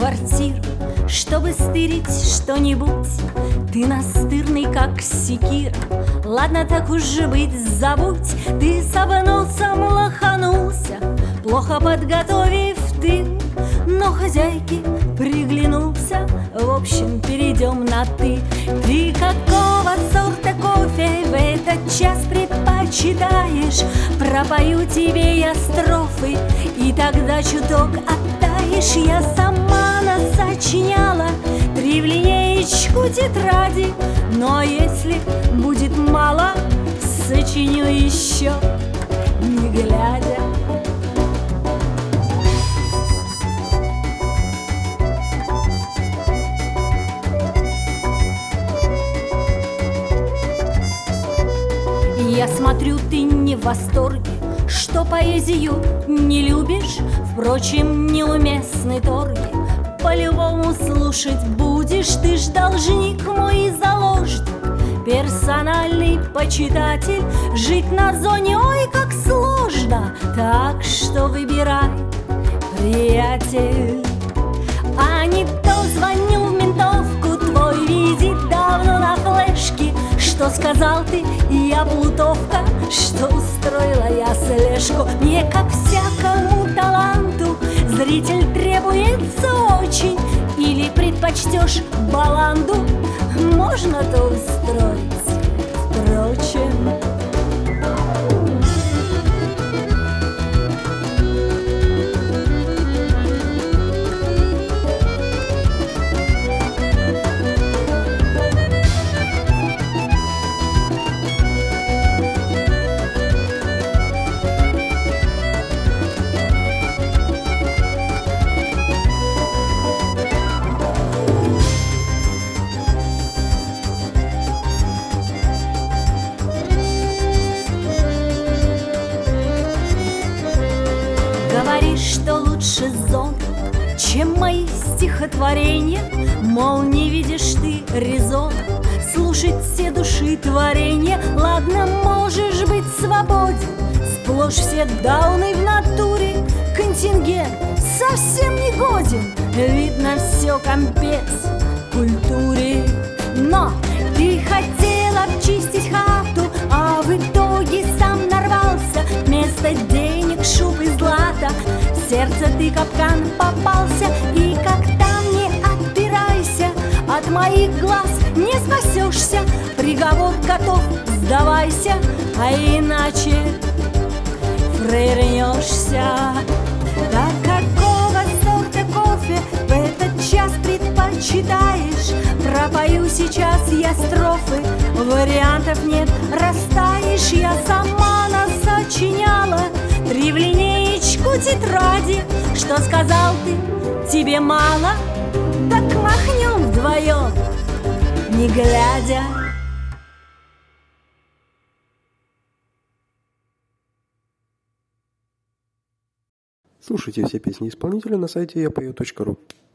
квартиру, чтобы стырить что-нибудь. Ты настырный, как секира. Ладно, так уж быть, забудь. Ты с обносом лоханулся, плохо подготовив тыл, но хозяйке приглянулся. В общем, перейдем на «ты». Ты какого сорта кофе в этот час предпочитаешь? Пропою тебе я строфы, и тогда чуток оттаешь. Я сама насочиняла 3 в линеечку тетради, но если будет мало, сочиню еще, не глядя. Я смотрю, ты не в восторге, что поэзию не любишь. Впрочем, неуместны торги, по-любому слушать будешь. Ты ж должник мой и заложник, персональный почитатель. Жить на зоне, ой, как сложно, так что выбирай, приятель. А не то звоню в ментовку, твой визит давно на флешке. Что сказал ты, я плутовка, что устроила я слежку. Мне, как всякому таланту, зритель требуется очень. Или предпочтешь баланду, можно то устроить, впрочем. Говоришь, что лучше зон, чем мои стихотворения. Мол, не видишь ты резон слушать все души творения. Ладно, можешь быть свободен, сплошь все дауны в натуре. Контингент совсем не годен, видно все компец культуре. Но ты хотел обчистить хату, а в итоге сам нарвался. Вместо денег, шуб и злата в сердце ты капкан попался. И как там не отпирайся, от моих глаз не спасешься. Приговор готов, сдавайся, а иначе фрейрнешься. Да какого сорта кофе в этот час предпочитаешь? Пропою сейчас я строфы, вариантов нет, растаешь. Я сама насочиняла 3 в линеечку тетради. Что сказал ты, тебе мало? Так махнем вдвоем, не глядя. Слушайте все песни исполнителя на сайте yapою.ru.